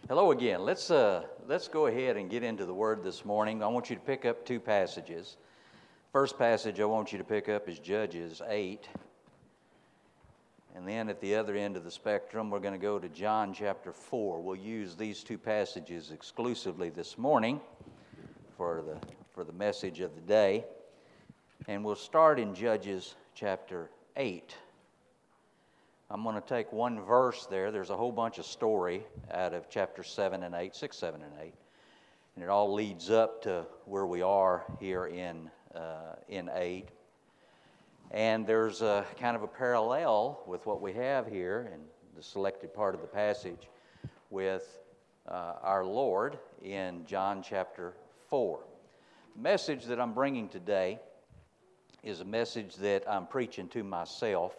Hello again. Let's go ahead and get into the Word this morning. I want you to pick up two passages. First passage I want you to pick up is Judges 8. And then at the other end of the spectrum, we're going to go to John chapter 4. We'll use these two passages exclusively this morning for the message of the day. And we'll start in Judges chapter 8. I'm going to take one verse there. There's a whole bunch of story out of chapter 7 and 8, 6, 7, and 8. And it all leads up to where we are here in 8. And there's a kind of a parallel with what we have here in the selected part of the passage with our Lord in John chapter 4. The message that I'm bringing today is a message that I'm preaching to myself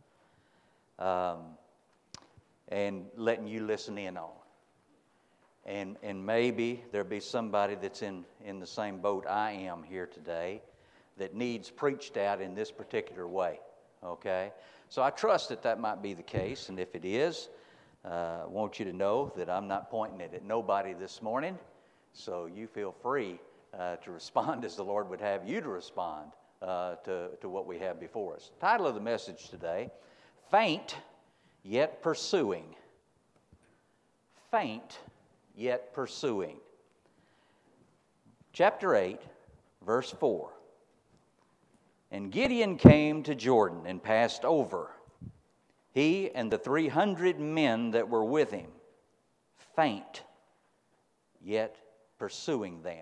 and letting you listen in on. And maybe there'll be somebody that's in the same boat I am here today that needs preached out in this particular way, okay? So I trust that might be the case, and if it is, I want you to know that I'm not pointing it at nobody this morning, so you feel free to respond as the Lord would have you to respond to what we have before us. Title of the message today, Faint Yet Pursuing. Faint Yet Pursuing. Chapter 8, verse 4. And Gideon came to Jordan and passed over, he and the 300 men that were with him, faint yet pursuing them.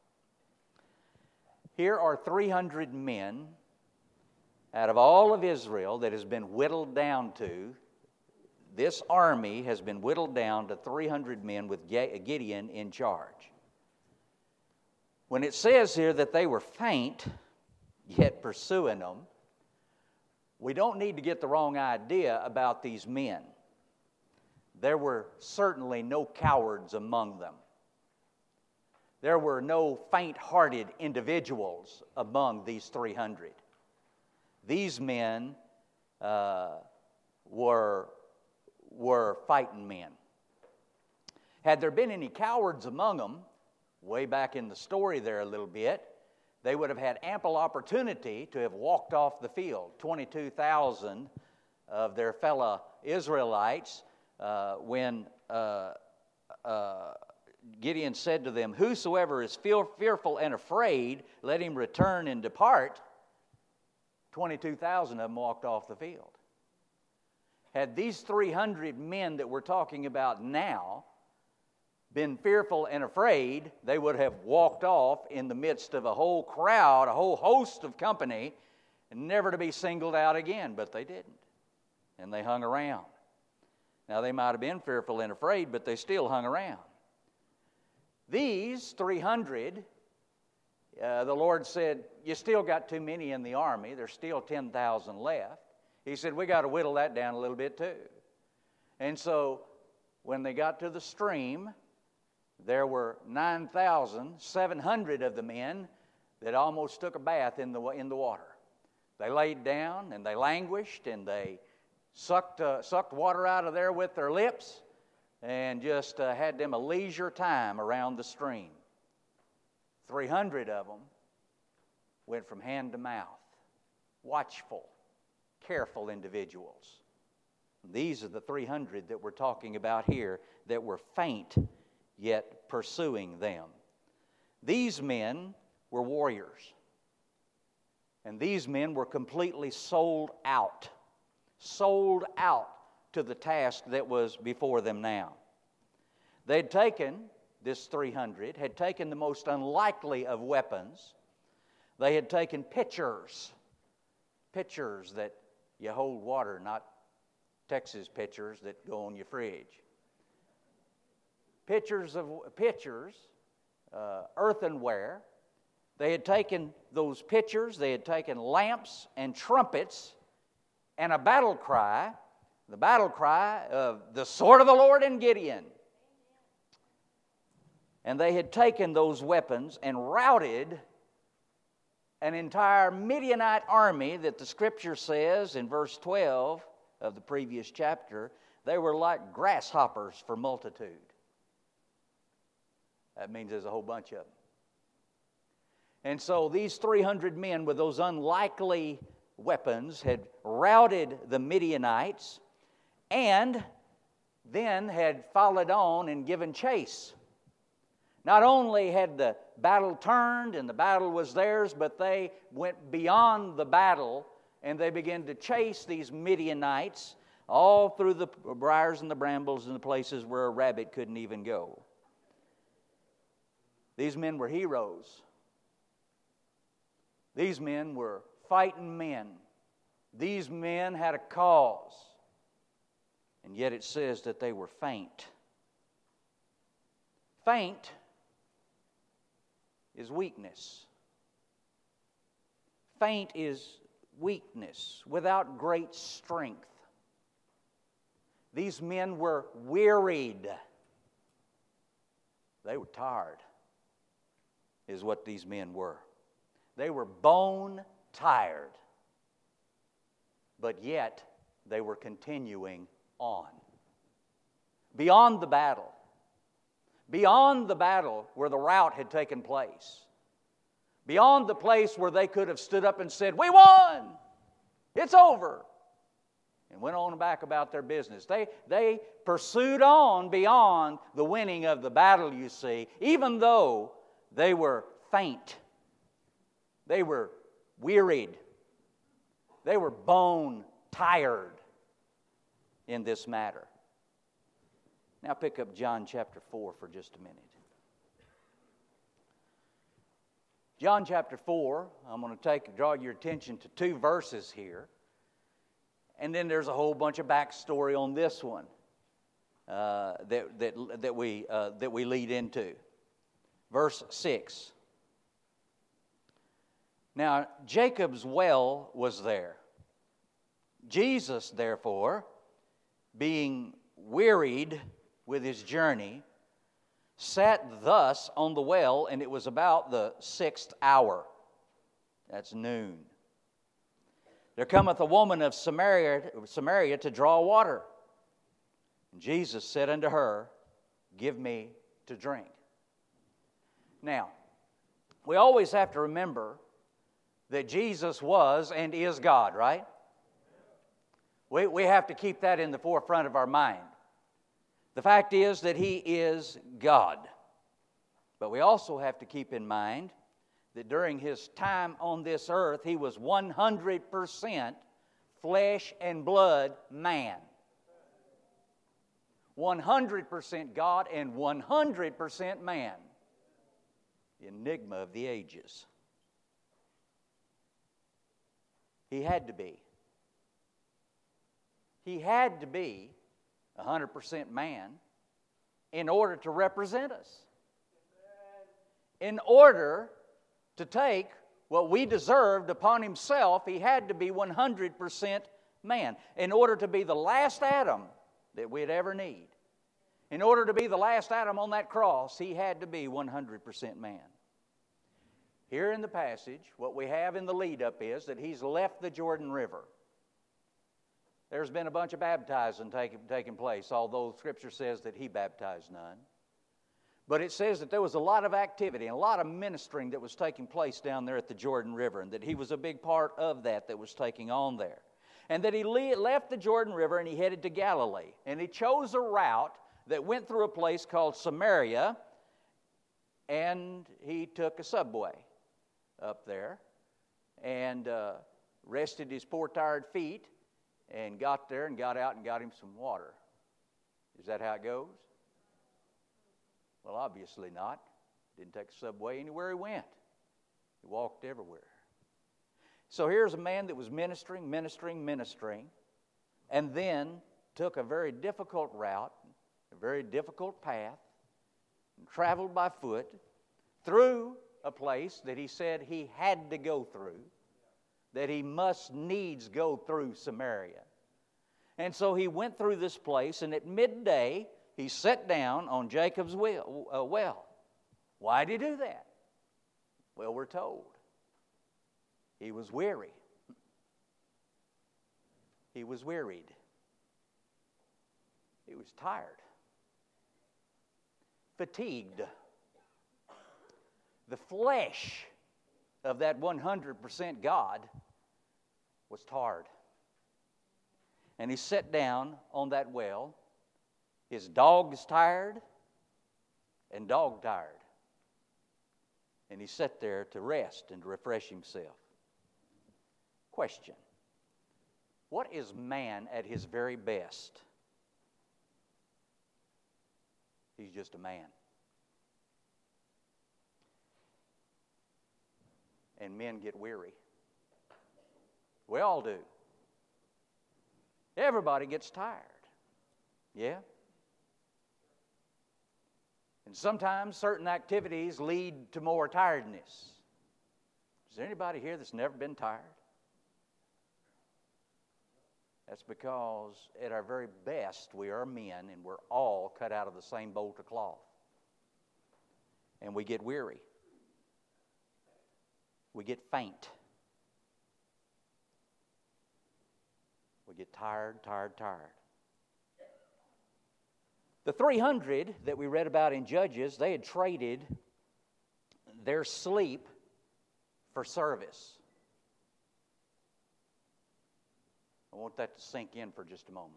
Here are 300 men out of all of Israel that has been whittled down to. This army has been whittled down to 300 men with Gideon in charge. When it says here that they were faint, yet pursuing them, we don't need to get the wrong idea about these men. There were certainly no cowards among them. There were no faint-hearted individuals among these 300. These men were fighting men. Had there been any cowards among them, way back in the story there a little bit, they would have had ample opportunity to have walked off the field. 22,000 of their fellow Israelites, when Gideon said to them, "Whosoever is fearful and afraid, let him return and depart," 22,000 of them walked off the field. Had these 300 men that we're talking about now been fearful and afraid, they would have walked off in the midst of a whole crowd, a whole host of company, and never to be singled out again. But they didn't. And they hung around. Now, they might have been fearful and afraid, but they still hung around. These 300, the Lord said, "You still got too many in the army. There's still 10,000 left." He said, "We got to whittle that down a little bit too." And so when they got to the stream, there were 9,700 of the men that almost took a bath in the water. They laid down and they languished and they sucked water out of there with their lips and just had them a leisure time around the stream. 300 of them went from hand to mouth, watchful, careful individuals. These are the 300 that we're talking about here that were faint yet pursuing them. These men were warriors. And these men were completely sold out to the task that was before them now. They'd taken, this 300, had taken the most unlikely of weapons. They had taken pitchers that you hold water, not Texas pitchers that go on your fridge. Pitchers, earthenware. They had taken those pitchers, they had taken lamps and trumpets and a battle cry, the battle cry of the sword of the Lord and Gideon. And they had taken those weapons and routed an entire Midianite army that the Scripture says in verse 12 of the previous chapter, they were like grasshoppers for multitude. That means there's a whole bunch of them. And so these 300 men with those unlikely weapons had routed the Midianites and then had followed on and given chase. Not only had the battle turned and the battle was theirs, but they went beyond the battle and they began to chase these Midianites all through the briars and the brambles and the places where a rabbit couldn't even go. These men were heroes. These men were fighting men. These men had a cause. And yet it says that they were faint. Faint is weakness. Faint is weakness without great strength. These men were wearied. They were tired, is what these men were. They were bone tired. But yet, they were continuing on. Beyond the battle. Beyond the battle where the rout had taken place. Beyond the place where they could have stood up and said, "We won! It's over!" And went on back about their business. They pursued on beyond the winning of the battle, you see, even though they were faint. They were wearied. They were bone tired in this matter. Now pick up John chapter 4 for just a minute. John chapter 4, I'm going to draw your attention to 2 verses here. And then there's a whole bunch of backstory on this one that we lead into. Verse 6. Now, Jacob's well was there. Jesus, therefore, being wearied with his journey, sat thus on the well, and it was about the 6th hour. That's noon. There cometh a woman of Samaria to draw water. And Jesus said unto her, "Give me to drink." Now, we always have to remember that Jesus was and is God, right? We have to keep that in the forefront of our mind. The fact is that He is God. But we also have to keep in mind that during His time on this earth, He was 100% flesh and blood man. 100% God and 100% man. The enigma of the ages. He had to be. He had to be 100% man in order to represent us. In order to take what we deserved upon Himself, He had to be 100% man. In order to be the last Adam that we'd ever need. In order to be the last Adam on that cross, He had to be 100% man. Here in the passage, what we have in the lead-up is that He's left the Jordan River. There's been a bunch of baptizing taking place, although Scripture says that He baptized none. But it says that there was a lot of activity and a lot of ministering that was taking place down there at the Jordan River, and that He was a big part of that was taking on there. And that He left the Jordan River and He headed to Galilee. And He chose a route that went through a place called Samaria, and He took a subway up there and rested His poor tired feet and got there and got out and got Him some water. Is that how it goes? Well, obviously not. Didn't take a subway anywhere He went. He walked everywhere. So here's a man that was ministering, and then took a very difficult route, a very difficult path, and traveled by foot through a place that he said he had to go through, that he must needs go through Samaria. And so he went through this place, and at midday, he sat down on Jacob's well. Why did he do that? Well, we're told. He was weary. He was wearied. He was tired. Fatigued. the flesh of that 100% God was tarred. And he sat down on that well. His dog's tired and dog tired. And he sat there to rest and to refresh himself. Question. What is man at his very best? He's just a man. And men get weary. We all do. Everybody gets tired. Yeah? And sometimes certain activities lead to more tiredness. Is there anybody here that's never been tired? That's because at our very best we are men and we're all cut out of the same bolt of cloth. And we get weary. We get faint. We get tired. The 300 that we read about in Judges, they had traded their sleep for service. I want that to sink in for just a moment.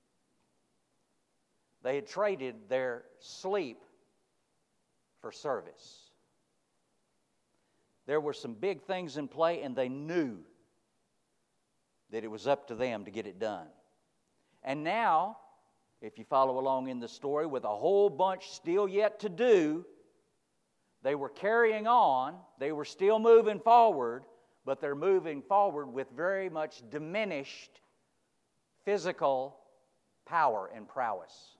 They had traded their sleep for service. There were some big things in play, and they knew that it was up to them to get it done. And now, if you follow along in the story, with a whole bunch still yet to do, they were carrying on, they were still moving forward, but they're moving forward with very much diminished physical power and prowess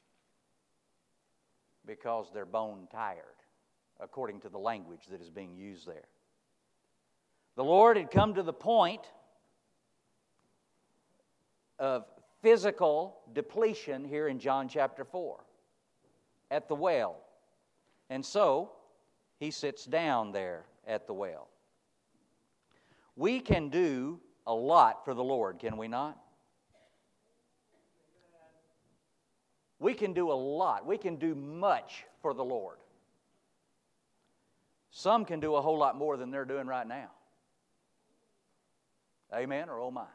because they're bone tired, according to the language that is being used there. The Lord had come to the point of physical depletion here in John chapter 4 at the well. And so, he sits down there at the well. We can do a lot for the Lord, can we not? We can do a lot. We can do much for the Lord. Some can do a whole lot more than they're doing right now. Amen or oh my?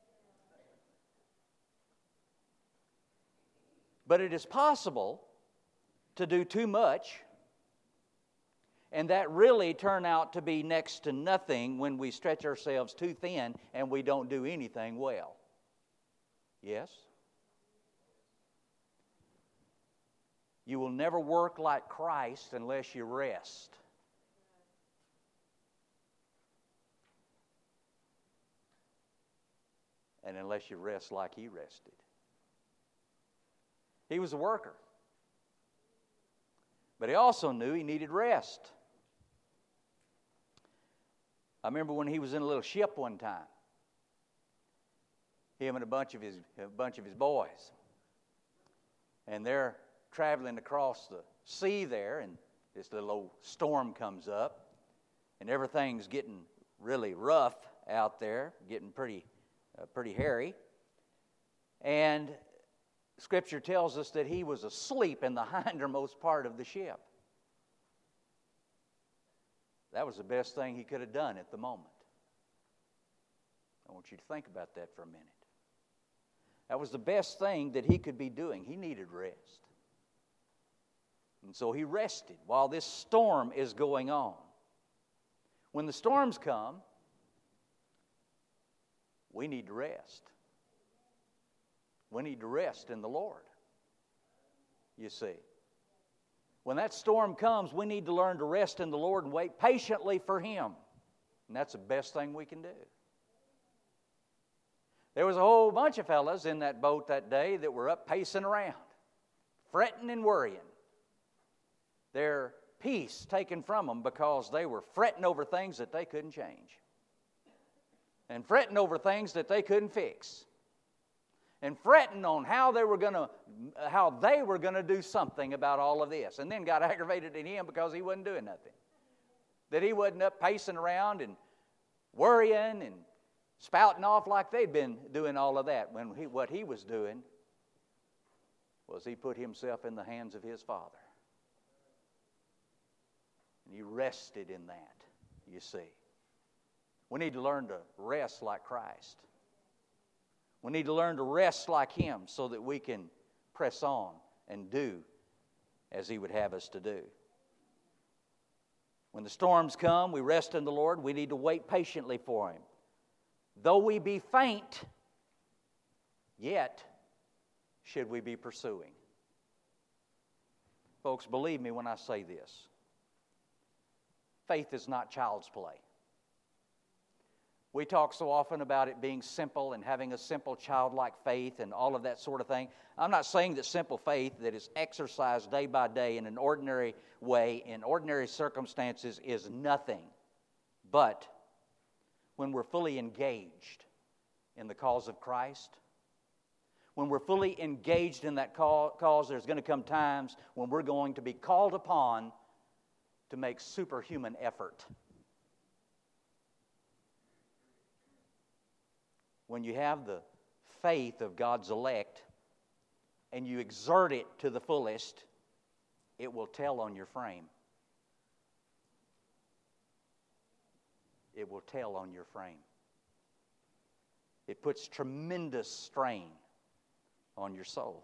But it is possible to do too much, and that really turn out to be next to nothing when we stretch ourselves too thin and we don't do anything well. Yes? You will never work like Christ unless you rest. And unless you rest like He rested. He was a worker. But He also knew He needed rest. I remember when He was in a little ship one time. Him and a bunch of his boys. And they're traveling across the sea there, and this little old storm comes up, and everything's getting really rough out there, getting pretty hairy. And Scripture tells us that he was asleep in the hindermost part of the ship. That was the best thing he could have done at the moment. I want you to think about that for a minute. That was the best thing that he could be doing. He needed rest. And so he rested while this storm is going on. When the storms come, we need to rest. We need to rest in the Lord, you see. When that storm comes, we need to learn to rest in the Lord and wait patiently for Him. And that's the best thing we can do. There was a whole bunch of fellas in that boat that day that were up pacing around, fretting and worrying. Their peace taken from them because they were fretting over things that they couldn't change. And fretting over things that they couldn't fix. And fretting on how they were going to do something about all of this. And then got aggravated at Him because He wasn't doing nothing. That He wasn't up pacing around and worrying and spouting off like they'd been doing all of that. When what He was doing was He put Himself in the hands of His Father. And he rested in that, you see. We need to learn to rest like Christ. We need to learn to rest like Him so that we can press on and do as He would have us to do. When the storms come, we rest in the Lord. We need to wait patiently for Him. Though we be faint, yet should we be pursuing. Folks, believe me when I say this. Faith is not child's play. We talk so often about it being simple and having a simple childlike faith and all of that sort of thing. I'm not saying that simple faith that is exercised day by day in an ordinary way, in ordinary circumstances, is nothing. But when we're fully engaged in the cause of Christ, when we're fully engaged in that cause, there's going to come times when we're going to be called upon to make superhuman effort. When you have the faith of God's elect and you exert it to the fullest, it will tell on your frame. It will tell on your frame. It puts tremendous strain on your soul.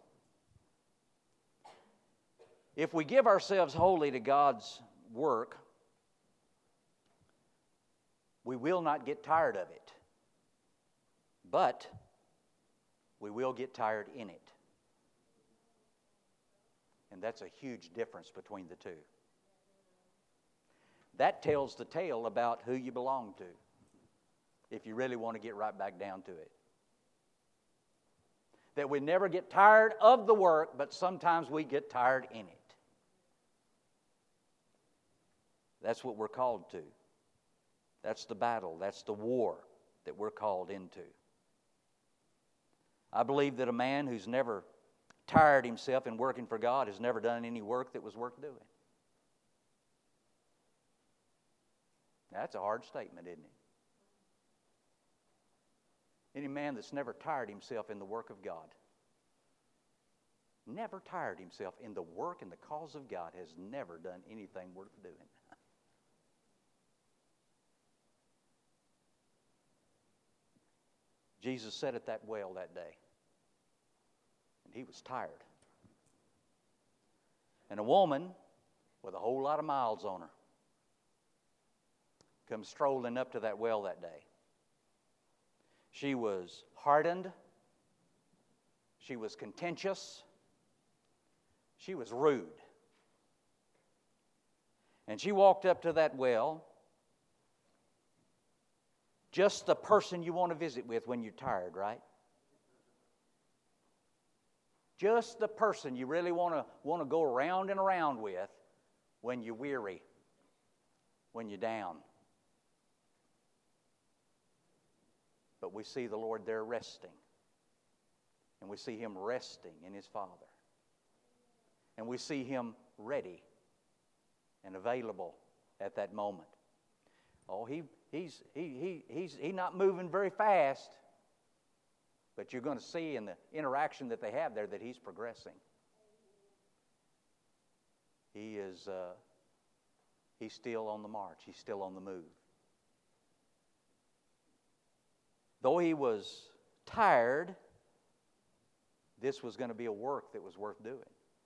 If we give ourselves wholly to God's work, we will not get tired of it. But we will get tired in it. And that's a huge difference between the two. That tells the tale about who you belong to, if you really want to get right back down to it. That we never get tired of the work, but sometimes we get tired in it. That's what we're called to. That's the battle. That's the war that we're called into. I believe that a man who's never tired himself in working for God has never done any work that was worth doing. That's a hard statement, isn't it? Any man that's never tired himself in the work of God, never tired himself in the work and the cause of God, has never done anything worth doing. Jesus sat at that well that day, and He was tired. And a woman with a whole lot of miles on her comes strolling up to that well that day. She was hardened. She was contentious. She was rude. And she walked up to that well, just the person you want to visit with when you're tired, right? Just the person you really want to go around and around with when you're weary, when you're down. But we see the Lord there resting. And we see Him resting in His Father. And we see Him ready and available at that moment. Oh, He's not moving very fast, but you're going to see in the interaction that they have there that He's progressing. He's still on the march. He's still on the move. Though He was tired, this was going to be a work that was worth doing.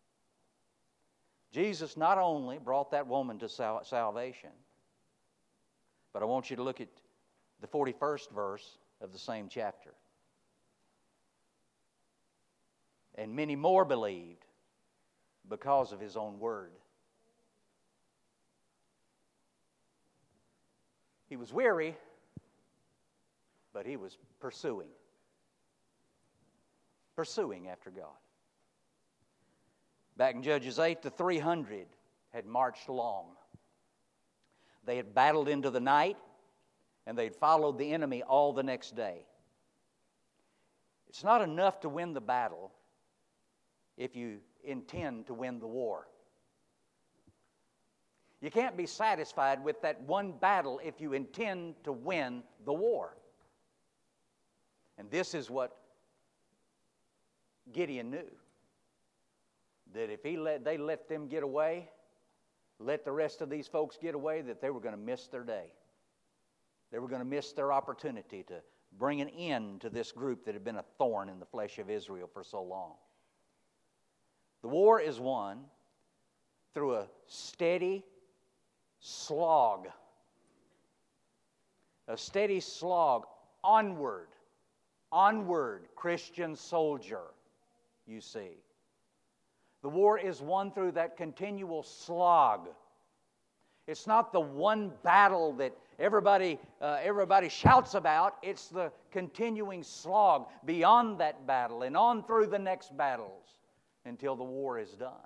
Jesus not only brought that woman to salvation, but I want you to look at the 41st verse of the same chapter. And many more believed because of His own word. He was weary, but He was pursuing after God. Back in Judges 8, the 300 had marched along. They had battled into the night, and they'd followed the enemy all the next day. It's not enough to win the battle if you intend to win the war. You can't be satisfied with that one battle if you intend to win the war. And this is what Gideon knew. That if they let them get away, let the rest of these folks get away, that they were going to miss their day. They were going to miss their opportunity to bring an end to this group that had been a thorn in the flesh of Israel for so long. The war is won through a steady slog. A steady slog onward, Christian soldier, you see. The war is won through that continual slog. It's not the one battle that everybody shouts about. It's the continuing slog beyond that battle and on through the next battles until the war is done.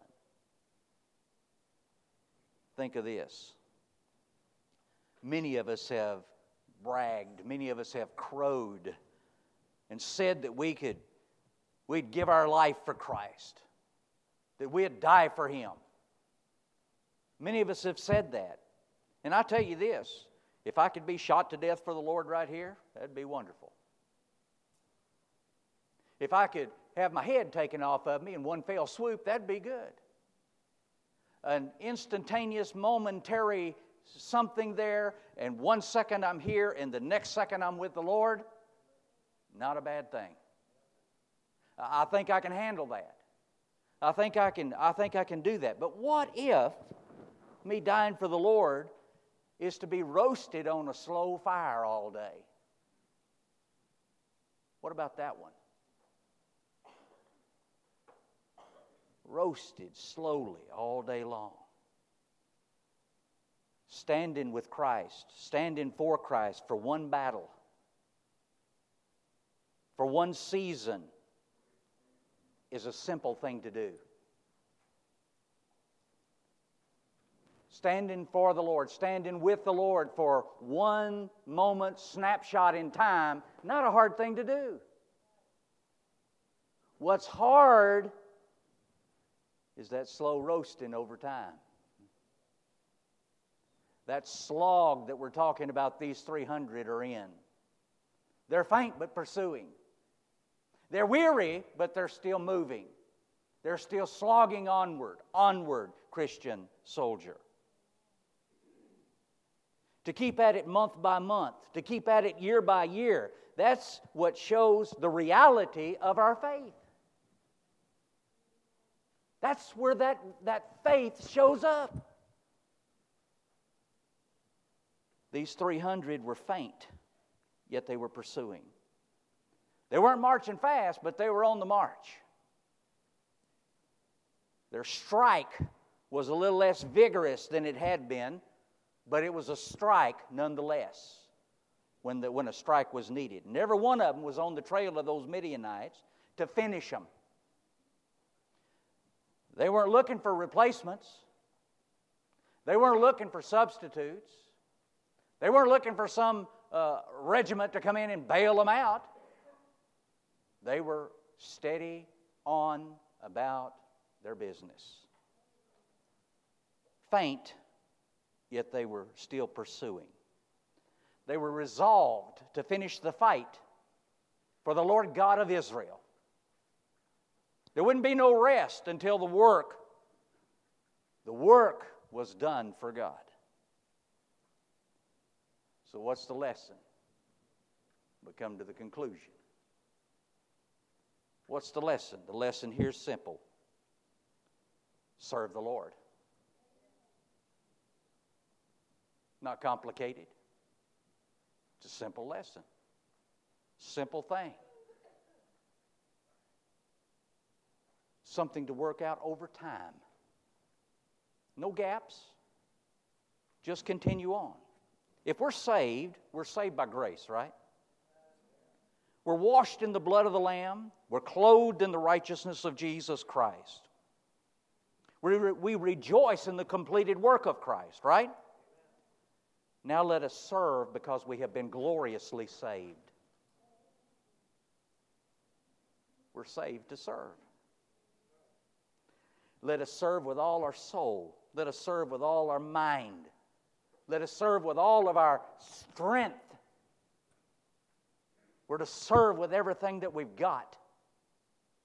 Think of this. Many of us have bragged, many of us have crowed and said that we'd give our life for Christ, that we'd die for Him. Many of us have said that. And I tell you this, if I could be shot to death for the Lord right here, that'd be wonderful. If I could have my head taken off of me in one fell swoop, that'd be good. An instantaneous, momentary something there, and 1 second I'm here, and the next second I'm with the Lord, not a bad thing. I think I can handle that. I think I can do that. But what if me dying for the Lord is to be roasted on a slow fire all day? What about that one? Roasted slowly all day long. Standing with Christ, standing for Christ for one battle, for one season, is a simple thing to do. Standing for the Lord, standing with the Lord for one moment, snapshot in time, not a hard thing to do. What's hard is that slow roasting over time. That slog that we're talking about these 300 are in. They're faint but pursuing. They're weary but they're still moving. They're still slogging onward, Christian soldier. To keep at it month by month, to keep at it year by year, that's what shows the reality of our faith. That's where that faith shows up. These 300 were faint, yet they were pursuing. They weren't marching fast, but they were on the march. Their strike was a little less vigorous than it had been, but it was a strike nonetheless when a strike was needed. And every one of them was on the trail of those Midianites to finish them. They weren't looking for replacements. They weren't looking for substitutes. They weren't looking for some regiment to come in and bail them out. They were steady on about their business. Faint, yet they were still pursuing. They were resolved to finish the fight for the Lord God of Israel. There wouldn't be no rest until the work was done for God. So what's the lesson? We come to the conclusion. What's the lesson? The lesson here is simple. Serve the Lord. Not complicated. It's a simple lesson. Simple thing. Something to work out over time. No gaps. Just continue on. If we're saved by grace, right? We're washed in the blood of the Lamb. We're clothed in the righteousness of Jesus Christ. We rejoice in the completed work of Christ, right? Now let us serve because we have been gloriously saved. We're saved to serve. Let us serve with all our soul. Let us serve with all our mind. Let us serve with all of our strength. We're to serve with everything that we've got.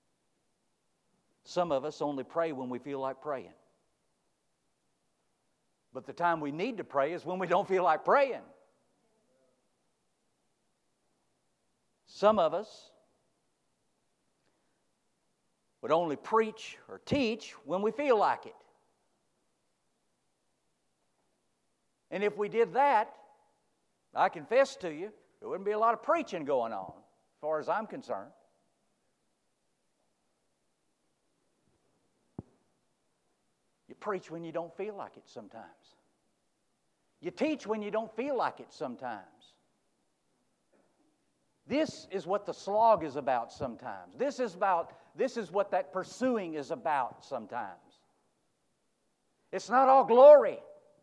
Some of us only pray when we feel like praying. But the time we need to pray is when we don't feel like praying. Some of us would only preach or teach when we feel like it. And if we did that, I confess to you, there wouldn't be a lot of preaching going on, as far as I'm concerned. You preach when you don't feel like it sometimes. You teach when you don't feel like it sometimes. This is what the slog is about sometimes. This is what that pursuing is about sometimes. It's not all glory.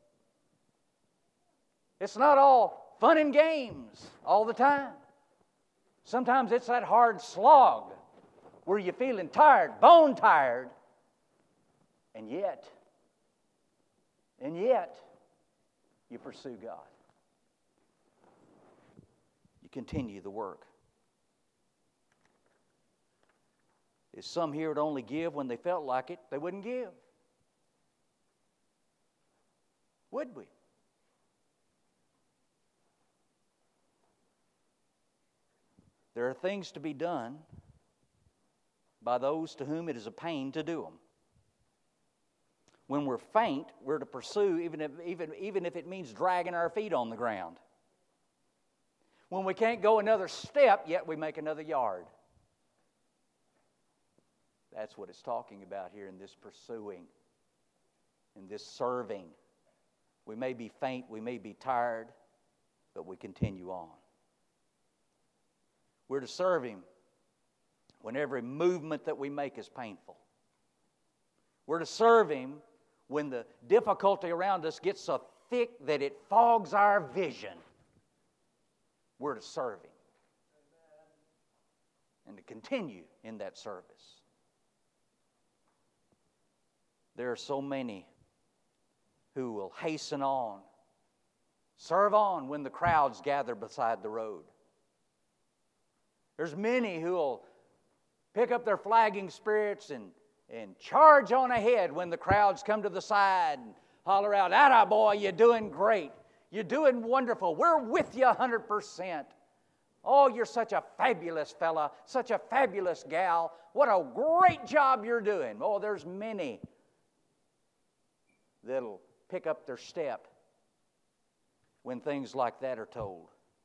It's not all fun and games all the time. Sometimes it's that hard slog where you're feeling tired, bone tired, and yet, you pursue God. You continue the work. If some here would only give when they felt like it, they wouldn't give. Would we? There are things to be done by those to whom it is a pain to do them. When we're faint, we're to pursue even if it means dragging our feet on the ground. When we can't go another step, yet we make another yard. That's what it's talking about here in this pursuing, in this serving. We may be faint, we may be tired, but we continue on. We're to serve Him when every movement that we make is painful. We're to serve Him when the difficulty around us gets so thick that it fogs our vision. We're to serve Him. And to continue in that service. There are so many who will hasten on, serve on when the crowds gather beside the road. There's many who will pick up their flagging spirits and charge on ahead when the crowds come to the side and holler out, "Atta boy, you're doing great. You're doing wonderful. We're with you 100%. Oh, you're such a fabulous fella, such a fabulous gal. What a great job you're doing." Oh, there's many that'll pick up their step when things like that are told.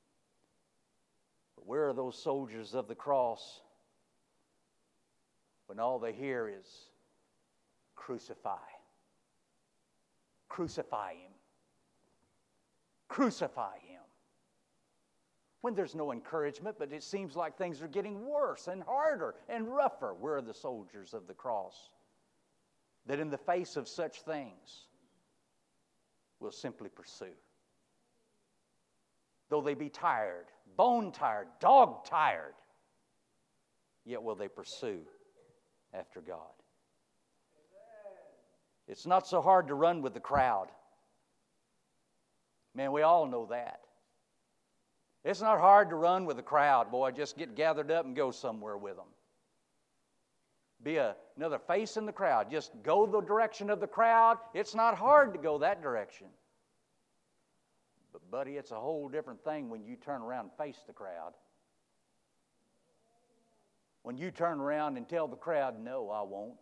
But where are those soldiers of the cross when all they hear is, "Crucify. Crucify Him. Crucify Him." When there's no encouragement, but it seems like things are getting worse and harder and rougher. Where are the soldiers of the cross that in the face of such things will simply pursue? Though they be tired, bone tired, dog tired, yet will they pursue after God. It's not so hard to run with the crowd. Man, we all know that. It's not hard to run with the crowd. Boy, just get gathered up and go somewhere with them. Be another face in the crowd. Just go the direction of the crowd. It's not hard to go that direction. But, buddy, it's a whole different thing when you turn around and face the crowd. When you turn around and tell the crowd, "No, I won't.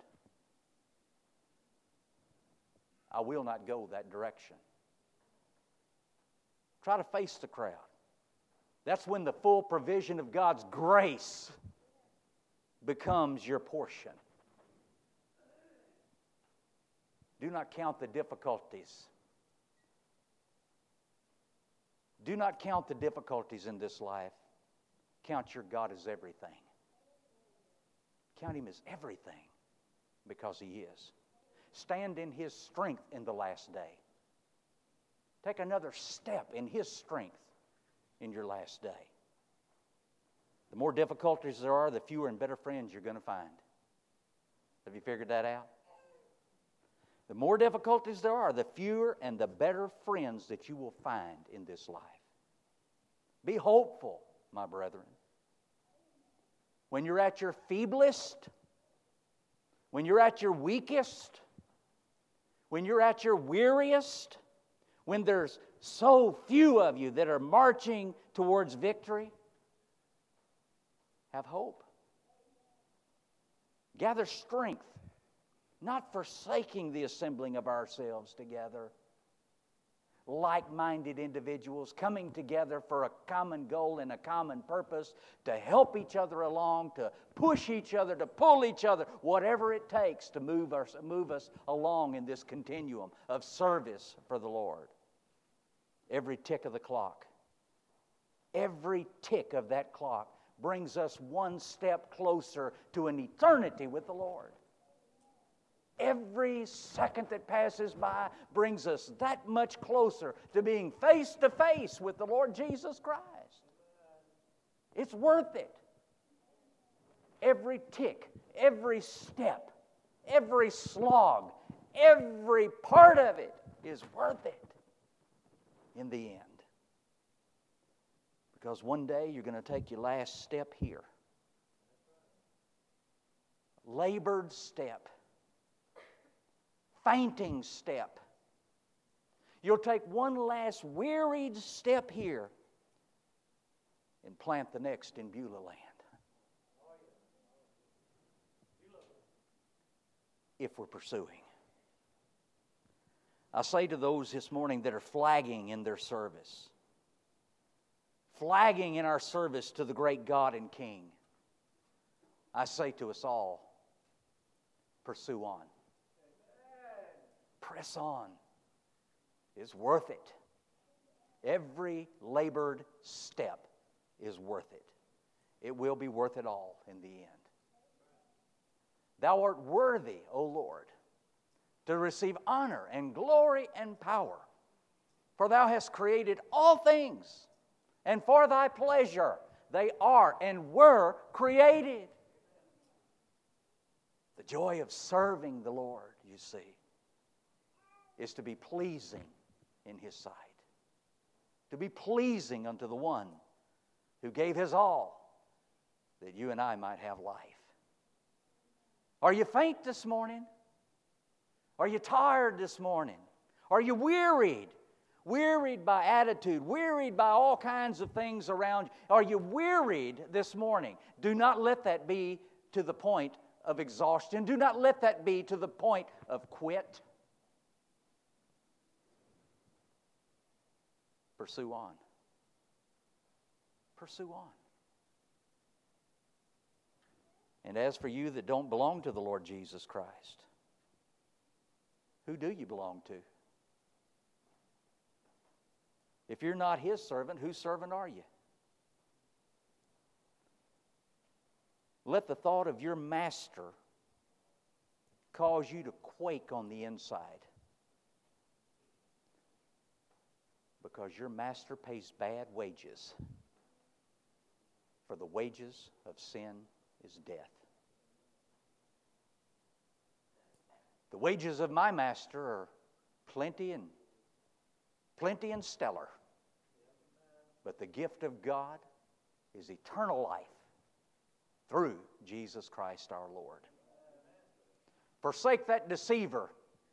I will not go that direction." Try to face the crowd. That's when the full provision of God's grace becomes your portion. Do not count the difficulties. Do not count the difficulties in this life. Count your God as everything. Count Him as everything because He is. Stand in His strength in the last day. Take another step in His strength in your last day. The more difficulties there are, the fewer and better friends you're going to find. Have you figured that out? The more difficulties there are, the fewer and the better friends that you will find in this life. Be hopeful, my brethren. When you're at your feeblest, when you're at your weakest, when you're at your weariest, when there's so few of you that are marching towards victory, have hope. Gather strength, not forsaking the assembling of ourselves together. Like-minded individuals coming together for a common goal and a common purpose to help each other along, to push each other, to pull each other, whatever it takes to move us along in this continuum of service for the Lord. Every tick of the clock, every tick of that clock brings us one step closer to an eternity with the Lord. Every second that passes by brings us that much closer to being face to face with the Lord Jesus Christ. It's worth it. Every tick, every step, every slog, every part of it is worth it in the end. Because one day you're going to take your last step here. Labored step. Fainting step. You'll take one last wearied step here and plant the next in Beulah land. If we're pursuing. I say to those this morning that are flagging in their service, flagging in our service to the great God and King, I say to us all, pursue on. Press on. It's worth it. Every labored step is worth it. It will be worth it all in the end. Thou art worthy, O Lord, to receive honor and glory and power. For Thou hast created all things, and for Thy pleasure they are and were created. The joy of serving the Lord, you see, is to be pleasing in His sight. To be pleasing unto the one who gave His all that you and I might have life. Are you faint this morning? Are you tired this morning? Are you wearied? Wearied by attitude, wearied by all kinds of things around you. Are you wearied this morning? Do not let that be to the point of exhaustion. Do not let that be to the point of quit. Pursue on. Pursue on. And as for you that don't belong to the Lord Jesus Christ, who do you belong to? If you're not His servant, whose servant are you? Let the thought of your master cause you to quake on the inside. Because your master pays bad wages. For the wages of sin is death. The wages of my master are plenty and stellar. But the gift of God is eternal life through Jesus Christ our Lord. Forsake that deceiver.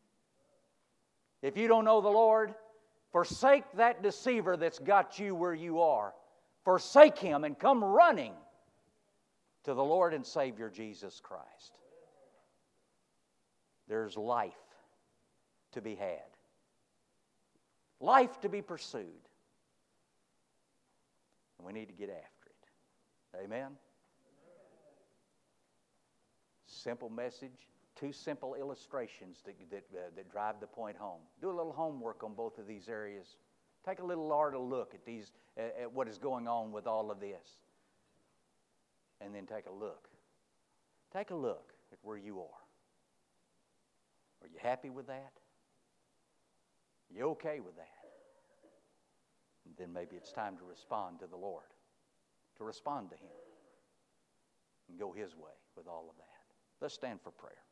If you don't know the Lord, forsake that deceiver that's got you where you are. Forsake him and come running to the Lord and Savior Jesus Christ. There's life to be had. Life to be pursued. And we need to get after it. Amen? Simple message, two simple illustrations that drive the point home. Do a little homework on both of these areas. Take a little harder look at what is going on with all of this. And then take a look. Take a look at where you are. Are you happy with that? Are you okay with that? And then maybe it's time to respond to the Lord. To respond to Him. And go His way with all of that. Let's stand for prayer.